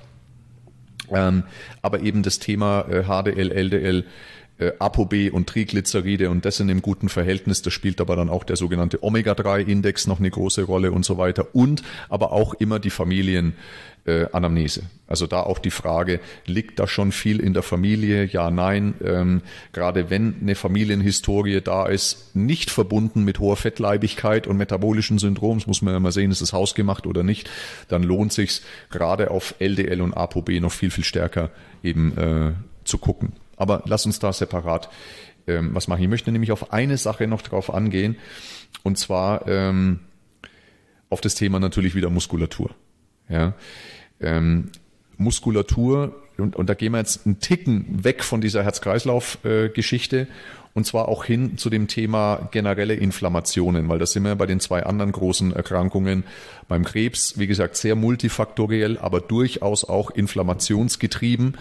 Speaker 1: Ähm, aber eben das Thema äh, H D L, L D L, A P O B und Triglyceride und das in einem guten Verhältnis, das spielt aber dann auch der sogenannte Omega drei Index noch eine große Rolle und so weiter und aber auch immer die Familienanamnese. Also da auch die Frage, liegt da schon viel in der Familie? Ja, nein. Ähm, gerade wenn eine Familienhistorie da ist, nicht verbunden mit hoher Fettleibigkeit und metabolischen Syndroms, muss man ja mal sehen, ist es hausgemacht oder nicht, dann lohnt sich's gerade auf L D L und A P O B noch viel, viel stärker eben äh, zu gucken. Aber lass uns da separat ähm, was machen. Ich möchte nämlich auf eine Sache noch drauf angehen, und zwar ähm, auf das Thema natürlich wieder Muskulatur. Ja, ähm, Muskulatur, und, und da gehen wir jetzt einen Ticken weg von dieser Herz-Kreislauf-Geschichte, äh, und zwar auch hin zu dem Thema generelle Inflammationen, weil das sind wir bei den zwei anderen großen Erkrankungen. Beim Krebs, wie gesagt, sehr multifaktoriell, aber durchaus auch inflammationsgetrieben.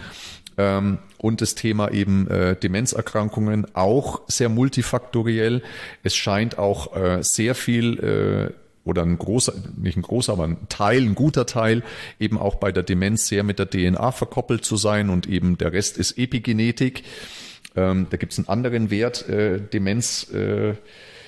Speaker 1: Und das Thema eben äh, Demenzerkrankungen auch sehr multifaktoriell. Es scheint auch äh, sehr viel äh, oder ein großer, nicht ein großer, aber ein Teil, ein guter Teil eben auch bei der Demenz sehr mit der D N A verkoppelt zu sein und eben der Rest ist Epigenetik. Ähm, da gibt es einen anderen Wert, äh, Demenz, äh,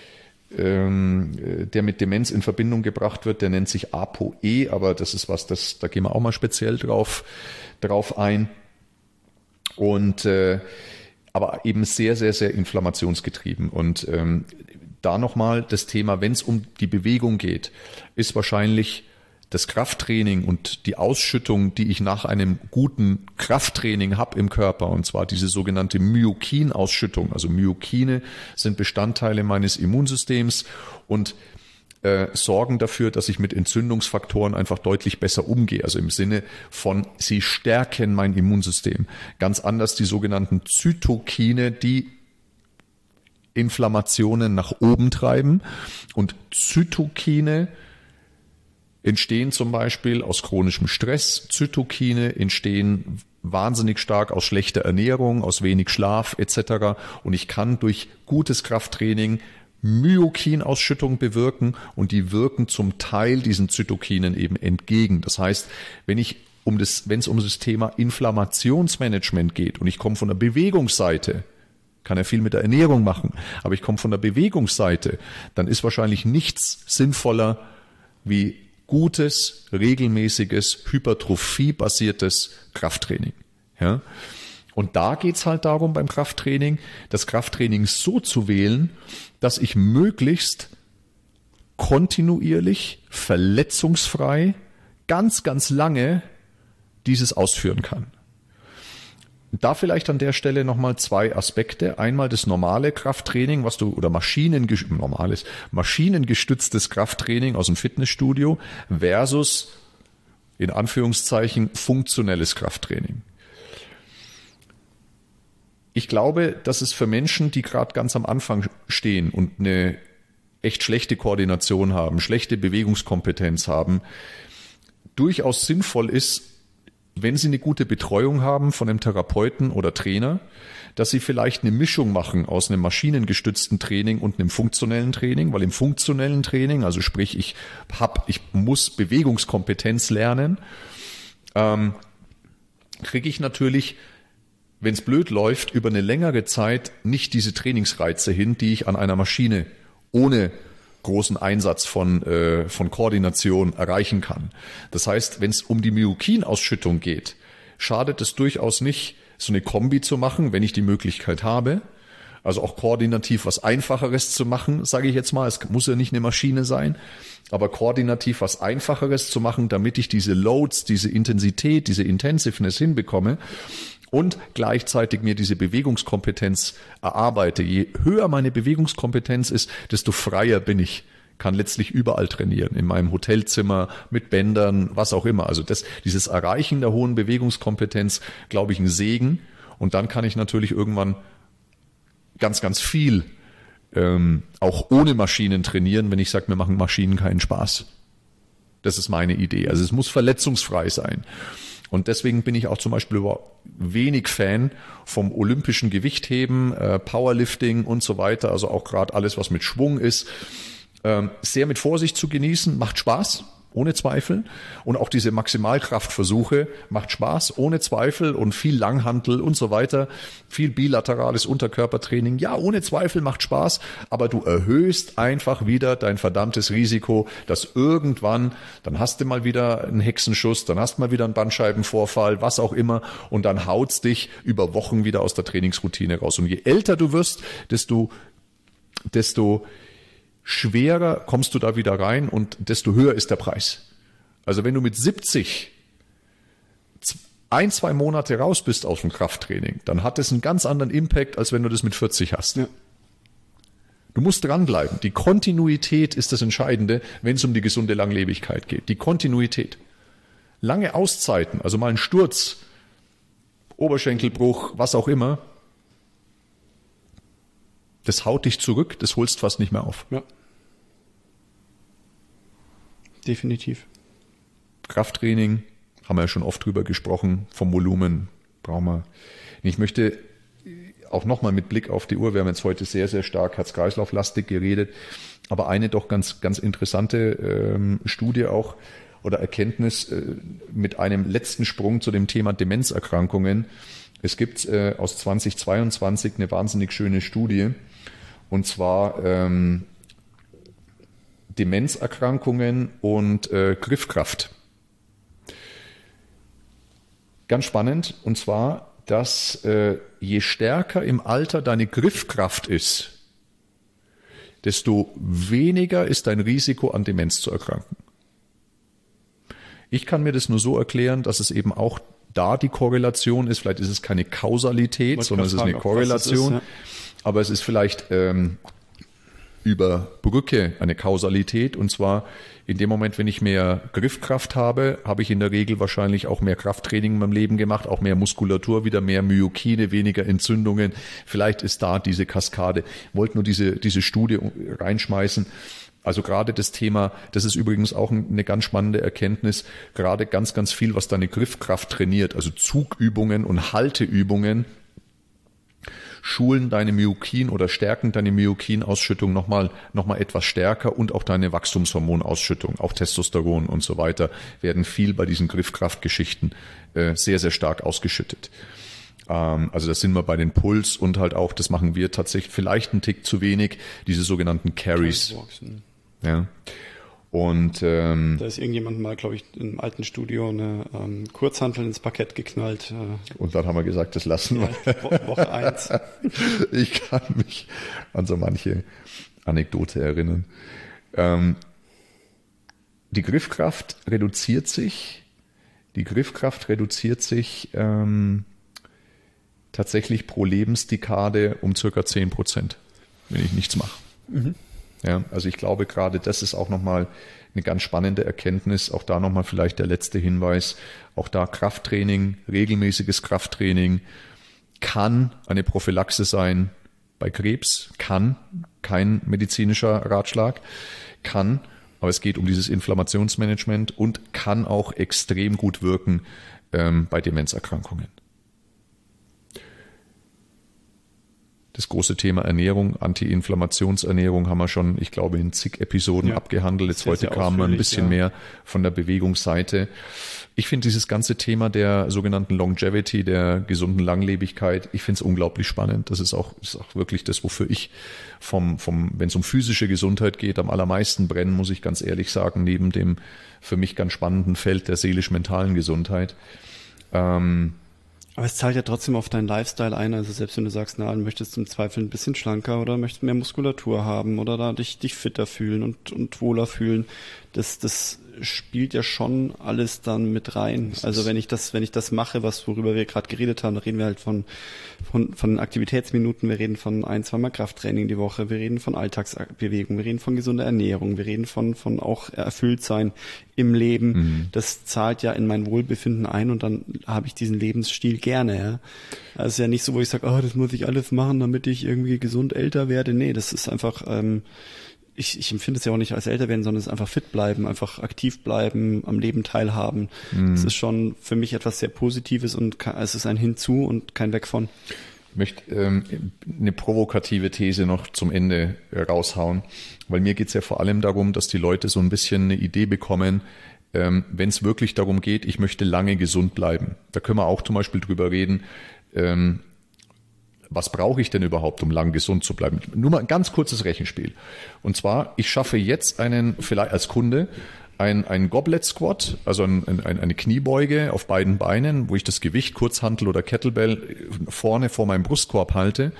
Speaker 1: ähm, der mit Demenz in Verbindung gebracht wird, der nennt sich ApoE, aber das ist was, das, da gehen wir auch mal speziell drauf, drauf ein. Und äh, aber eben sehr, sehr, sehr inflammationsgetrieben. Und ähm, da nochmal das Thema, wenn es um die Bewegung geht, ist wahrscheinlich das Krafttraining und die Ausschüttung, die ich nach einem guten Krafttraining habe im Körper, und zwar diese sogenannte Myokin-Ausschüttung. Also Myokine sind Bestandteile meines Immunsystems und äh, sorgen dafür, dass ich mit Entzündungsfaktoren einfach deutlich besser umgehe. Also im Sinne von, sie stärken mein Immunsystem. Ganz anders die sogenannten Zytokine, die Inflammationen nach oben treiben. Und Zytokine entstehen zum Beispiel aus chronischem Stress. Zytokine entstehen wahnsinnig stark aus schlechter Ernährung, aus wenig Schlaf et cetera. Und ich kann durch gutes Krafttraining Myokinausschüttung bewirken und die wirken zum Teil diesen Zytokinen eben entgegen. Das heißt, wenn ich um das, wenn es um das Thema Inflammationsmanagement geht und ich komme von der Bewegungsseite, kann ja viel mit der Ernährung machen, aber ich komme von der Bewegungsseite, dann ist wahrscheinlich nichts sinnvoller wie gutes, regelmäßiges, hypertrophiebasiertes Krafttraining. Ja? Und da geht's halt darum beim Krafttraining, das Krafttraining so zu wählen, dass ich möglichst kontinuierlich, verletzungsfrei, ganz, ganz lange dieses ausführen kann. Da vielleicht an der Stelle nochmal zwei Aspekte. Einmal das normale Krafttraining, was du, oder Maschinenges- normales, maschinengestütztes Krafttraining aus dem Fitnessstudio versus, in Anführungszeichen, funktionelles Krafttraining. Ich glaube, dass es für Menschen, die gerade ganz am Anfang stehen und eine echt schlechte Koordination haben, schlechte Bewegungskompetenz haben, durchaus sinnvoll ist, wenn sie eine gute Betreuung haben von einem Therapeuten oder Trainer, dass sie vielleicht eine Mischung machen aus einem maschinengestützten Training und einem funktionellen Training, weil im funktionellen Training, also sprich, ich hab, ich muss Bewegungskompetenz lernen, ähm, kriege ich natürlich, wenn es blöd läuft, über eine längere Zeit nicht diese Trainingsreize hin, die ich an einer Maschine ohne großen Einsatz von, äh, von Koordination erreichen kann. Das heißt, wenn es um die Myokinausschüttung geht, schadet es durchaus nicht, so eine Kombi zu machen, wenn ich die Möglichkeit habe. Also auch koordinativ was Einfacheres zu machen, sage ich jetzt mal. Es muss ja nicht eine Maschine sein, aber koordinativ was Einfacheres zu machen, damit ich diese Loads, diese Intensität, diese Intensiveness hinbekomme und gleichzeitig mir diese Bewegungskompetenz erarbeite. Je höher meine Bewegungskompetenz ist, desto freier bin ich. Kann letztlich überall trainieren, in meinem Hotelzimmer, mit Bändern, was auch immer. Also das, dieses Erreichen der hohen Bewegungskompetenz, glaube ich, ein Segen. Und dann kann ich natürlich irgendwann ganz, ganz viel ähm, auch ohne Maschinen trainieren, wenn ich sage, mir machen Maschinen keinen Spaß. Das ist meine Idee. Also es muss verletzungsfrei sein. Und deswegen bin ich auch zum Beispiel wenig Fan vom olympischen Gewichtheben, äh, Powerlifting und so weiter. Also auch gerade alles, was mit Schwung ist, ähm, sehr mit Vorsicht zu genießen. Macht Spaß, ohne Zweifel. Und auch diese Maximalkraftversuche macht Spaß, ohne Zweifel. Und viel Langhantel und so weiter. Viel bilaterales Unterkörpertraining. Ja, ohne Zweifel macht Spaß. Aber du erhöhst einfach wieder dein verdammtes Risiko, dass irgendwann, dann hast du mal wieder einen Hexenschuss, dann hast du mal wieder einen Bandscheibenvorfall, was auch immer. Und dann haut's dich über Wochen wieder aus der Trainingsroutine raus. Und je älter du wirst, desto, desto schwerer kommst du da wieder rein und desto höher ist der Preis. Also wenn du mit siebzig ein, zwei Monate raus bist aus dem Krafttraining, dann hat das einen ganz anderen Impact, als wenn du das mit vierzig hast. Ja. Du musst dranbleiben. Die Kontinuität ist das Entscheidende, wenn es um die gesunde Langlebigkeit geht. Die Kontinuität. Lange Auszeiten, also mal ein Sturz, Oberschenkelbruch, was auch immer, das haut dich zurück, das holst fast nicht mehr auf.
Speaker 2: Ja. Definitiv.
Speaker 1: Krafttraining, haben wir ja schon oft drüber gesprochen, vom Volumen brauchen wir. Ich möchte auch nochmal mit Blick auf die Uhr, wir haben jetzt heute sehr, sehr stark Herz-Kreislauf-lastig geredet, aber eine doch ganz, ganz interessante ähm, Studie auch oder Erkenntnis äh, mit einem letzten Sprung zu dem Thema Demenzerkrankungen. Es gibt äh, aus zweitausendzweiundzwanzig eine wahnsinnig schöne Studie. Und zwar ähm, Demenzerkrankungen und äh, Griffkraft. Ganz spannend, und zwar, dass äh, je stärker im Alter deine Griffkraft ist, desto weniger ist dein Risiko, an Demenz zu erkranken. Ich kann mir das nur so erklären, dass es eben auch da die Korrelation ist. Vielleicht ist es keine Kausalität, sondern es ist eine Korrelation. Ist, ja. Aber es ist vielleicht ähm, über Brücke eine Kausalität. Und zwar in dem Moment, wenn ich mehr Griffkraft habe, habe ich in der Regel wahrscheinlich auch mehr Krafttraining in meinem Leben gemacht, auch mehr Muskulatur, wieder mehr Myokine, weniger Entzündungen. Vielleicht ist da diese Kaskade. Ich wollte nur diese, diese Studie reinschmeißen. Also gerade das Thema, das ist übrigens auch eine ganz spannende Erkenntnis, gerade ganz, ganz viel, was deine Griffkraft trainiert, also Zugübungen und Halteübungen, schulen deine Myokin oder stärken deine Myokinausschüttung nochmal noch mal etwas stärker und auch deine Wachstumshormonausschüttung, auch Testosteron und so weiter, werden viel bei diesen Griffkraftgeschichten äh, sehr, sehr stark ausgeschüttet. Ähm, also das sind wir bei den Puls und halt auch, das machen wir tatsächlich vielleicht einen Tick zu wenig, diese sogenannten Carries. Ja. Und ähm,
Speaker 2: da ist irgendjemand mal, glaube ich, im alten Studio eine ähm, Kurzhantel ins Parkett geknallt. Äh,
Speaker 1: und dann haben wir gesagt, das lassen wir.
Speaker 2: Ja, Woche eins.
Speaker 1: Ich kann mich an so manche Anekdote erinnern. Ähm, die Griffkraft reduziert sich. Die Griffkraft reduziert sich ähm, tatsächlich pro Lebensdekade um circa zehn Prozent, wenn ich nichts mache. Mhm. Ja, also ich glaube, gerade das ist auch nochmal eine ganz spannende Erkenntnis. Auch da nochmal vielleicht der letzte Hinweis. Auch da Krafttraining, regelmäßiges Krafttraining kann eine Prophylaxe sein bei Krebs, kann, kein medizinischer Ratschlag, kann, aber es geht um dieses Inflammationsmanagement und kann auch extrem gut wirken ähm, bei Demenzerkrankungen. Das große Thema Ernährung, Anti-Inflammationsernährung haben wir schon, ich glaube, in zig Episoden ja, abgehandelt. Jetzt heute kam mal ein bisschen ja. mehr von der Bewegungsseite. Ich finde dieses ganze Thema der sogenannten Longevity, der gesunden Langlebigkeit, ich finde es unglaublich spannend. Das ist auch, ist auch wirklich das, wofür ich vom, vom, wenn es um physische Gesundheit geht, am allermeisten brennen, muss ich ganz ehrlich sagen, neben dem für mich ganz spannenden Feld der seelisch-mentalen Gesundheit. Ähm,
Speaker 2: Aber es zahlt ja trotzdem auf deinen Lifestyle ein. Also selbst wenn du sagst, na, du möchtest im Zweifel ein bisschen schlanker oder möchtest mehr Muskulatur haben oder da dich, dich fitter fühlen und, und wohler fühlen, das, das spielt ja schon alles dann mit rein. Also wenn ich das, wenn ich das mache, was worüber wir gerade geredet haben, da reden wir halt von, von, von Aktivitätsminuten, wir reden von ein, zweimal Krafttraining die Woche, wir reden von Alltagsbewegung, wir reden von gesunder Ernährung, wir reden von, von auch erfüllt sein im Leben. Mhm. Das zahlt ja in mein Wohlbefinden ein und dann habe ich diesen Lebensstil gerne, ja. Also es ist ja nicht so, wo ich sage, oh, das muss ich alles machen, damit ich irgendwie gesund älter werde. Nee, das ist einfach, ähm, Ich, ich empfinde es ja auch nicht als älter werden, sondern es ist einfach fit bleiben, einfach aktiv bleiben, am Leben teilhaben. Mhm. Das ist schon für mich etwas sehr Positives und es ist ein Hinzu und kein Weg von.
Speaker 1: Ich möchte ähm, eine provokative These noch zum Ende raushauen, weil mir geht es ja vor allem darum, dass die Leute so ein bisschen eine Idee bekommen, ähm, wenn es wirklich darum geht, ich möchte lange gesund bleiben. Da können wir auch zum Beispiel drüber reden, ähm, was brauche ich denn überhaupt, um lang gesund zu bleiben? Nur mal ein ganz kurzes Rechenspiel. Und zwar, ich schaffe jetzt einen, vielleicht als Kunde, ein, ein Goblet Squat, also ein, ein, eine Kniebeuge auf beiden Beinen, wo ich das Gewicht, Kurzhantel oder Kettlebell, vorne vor meinem Brustkorb halte.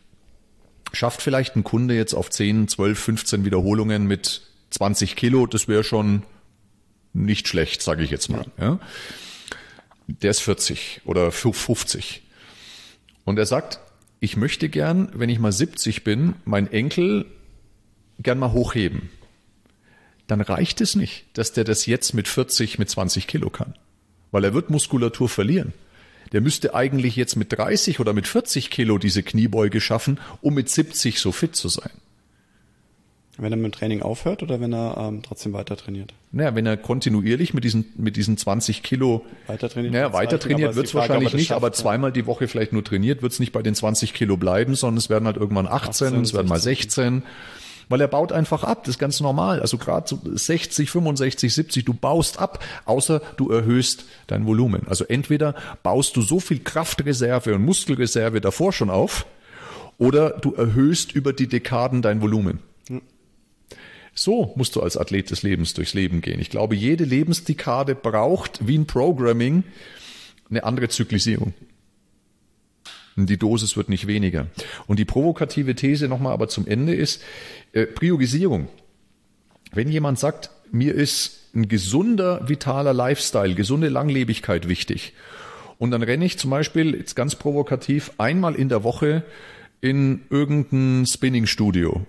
Speaker 1: Schafft vielleicht ein Kunde jetzt auf zehn, zwölf, fünfzehn Wiederholungen mit zwanzig Kilo, das wäre schon nicht schlecht, sage ich jetzt mal. Ja. Der ist vierzig oder fünfzig. Und er sagt, ich möchte gern, wenn ich mal siebzig bin, meinen Enkel gern mal hochheben. Dann reicht es nicht, dass der das jetzt mit vierzig, mit zwanzig Kilo kann. Weil er wird Muskulatur verlieren. Der müsste eigentlich jetzt mit dreißig oder mit vierzig Kilo diese Kniebeuge schaffen, um mit siebzig so fit zu sein.
Speaker 2: Wenn er mit dem Training aufhört oder wenn er ähm, trotzdem weiter trainiert?
Speaker 1: Naja, wenn er kontinuierlich mit diesen, mit diesen zwanzig Kilo
Speaker 2: weiter trainiert,
Speaker 1: naja, weiter trainiert wird es wahrscheinlich nicht, aber zweimal die Woche vielleicht nur trainiert, wird es nicht bei den zwanzig Kilo bleiben, sondern es werden halt irgendwann achtzehn, achtzehn es werden mal sechzehn, weil er baut einfach ab, das ist ganz normal. Also gerade so sechzig, fünfundsechzig, siebzig, du baust ab, außer du erhöhst dein Volumen. Also entweder baust du so viel Kraftreserve und Muskelreserve davor schon auf, oder du erhöhst über die Dekaden dein Volumen. So musst du als Athlet des Lebens durchs Leben gehen. Ich glaube, jede Lebensdekade braucht, wie ein Programming, eine andere Zyklisierung. Und die Dosis wird nicht weniger. Und die provokative These nochmal aber zum Ende ist, äh, Priorisierung. Wenn jemand sagt, mir ist ein gesunder, vitaler Lifestyle, gesunde Langlebigkeit wichtig, und dann renne ich zum Beispiel, jetzt ganz provokativ, einmal in der Woche in irgendein Spinning-Studio.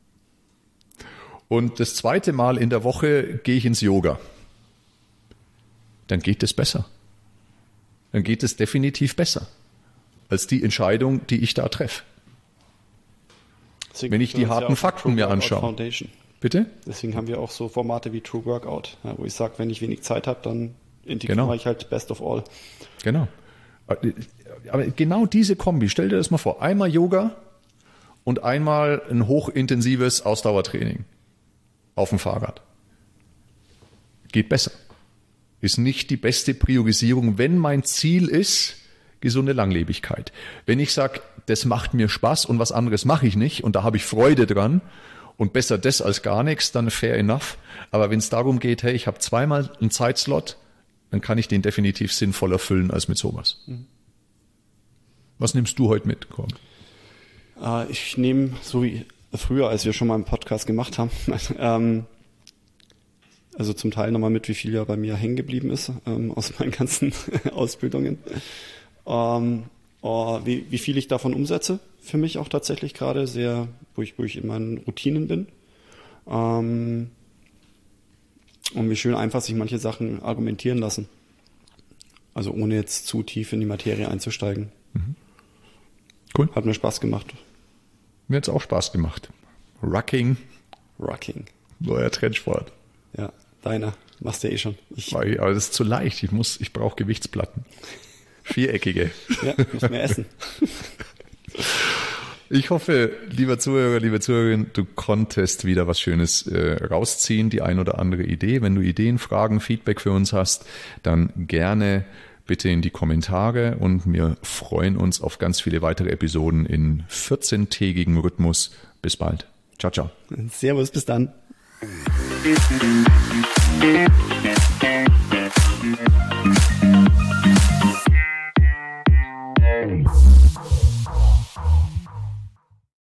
Speaker 1: Und das zweite Mal in der Woche gehe ich ins Yoga. Dann geht es besser. Dann geht es definitiv besser als die Entscheidung, die ich da treffe. Deswegen Wenn ich die harten ja Fakten mir anschaue.
Speaker 2: Foundation.
Speaker 1: Bitte?
Speaker 2: Deswegen haben wir auch so Formate wie True Workout, ja, wo ich sage, wenn ich wenig Zeit habe, dann integriere genau. ich halt Best of All.
Speaker 1: Genau. Aber genau diese Kombi, stell dir das mal vor, einmal Yoga und einmal ein hochintensives Ausdauertraining auf dem Fahrrad. Geht besser. Ist nicht die beste Priorisierung, wenn mein Ziel ist, gesunde Langlebigkeit. Wenn ich sage, das macht mir Spaß und was anderes mache ich nicht und da habe ich Freude dran und besser das als gar nichts, dann fair enough. Aber wenn es darum geht, hey, ich habe zweimal einen Zeitslot, dann kann ich den definitiv sinnvoll erfüllen als mit sowas. Mhm. Was nimmst du heute mit, Gordon?
Speaker 2: Äh, ich nehme, so wie früher, als wir schon mal einen Podcast gemacht haben, ähm, also zum Teil nochmal mit, wie viel ja bei mir hängen geblieben ist ähm, aus meinen ganzen Ausbildungen. Ähm, oh, wie, wie viel ich davon umsetze, für mich auch tatsächlich gerade sehr, wo ich, wo ich in meinen Routinen bin. Ähm, und wie schön einfach sich manche Sachen argumentieren lassen. Also ohne jetzt zu tief in die Materie einzusteigen. Mhm. Cool. Hat mir Spaß gemacht.
Speaker 1: Mir hat es auch Spaß gemacht. Rucking.
Speaker 2: Rucking.
Speaker 1: Neuer Trendsport.
Speaker 2: Ja, deiner. Machst du ja eh schon.
Speaker 1: Ich, aber das ist zu leicht. Ich muss, ich brauche Gewichtsplatten. Viereckige.
Speaker 2: Ja, muss mehr essen.
Speaker 1: Ich hoffe, lieber Zuhörer, liebe Zuhörerin, du konntest wieder was Schönes äh, rausziehen, die ein oder andere Idee. Wenn du Ideen, Fragen, Feedback für uns hast, dann gerne bitte in die Kommentare und wir freuen uns auf ganz viele weitere Episoden in vierzehntägigem Rhythmus. Bis bald. Ciao, ciao.
Speaker 2: Servus, bis dann.